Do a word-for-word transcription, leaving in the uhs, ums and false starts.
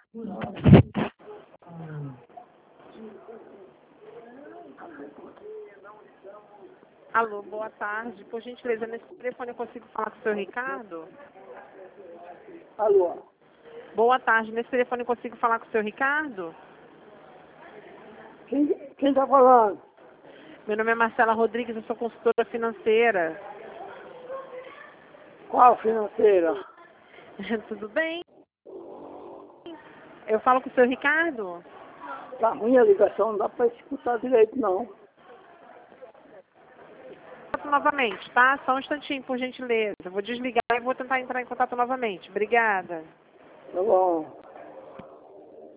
Alô, boa tarde. Por gentileza, nesse telefone eu consigo falar com o seu Ricardo? Alô? Boa tarde. Nesse telefone eu consigo falar com o seu Ricardo? Quem, quem tá falando? Meu nome é Marcela Rodrigues, eu sou consultora financeira. Qual financeira? Tudo bem? Eu falo com o seu Ricardo? Tá ruim a ligação, não dá pra escutar direito, não. Novamente, tá? Só um instantinho, por gentileza. Eu vou desligar e vou tentar entrar em contato novamente. Obrigada. Tá bom.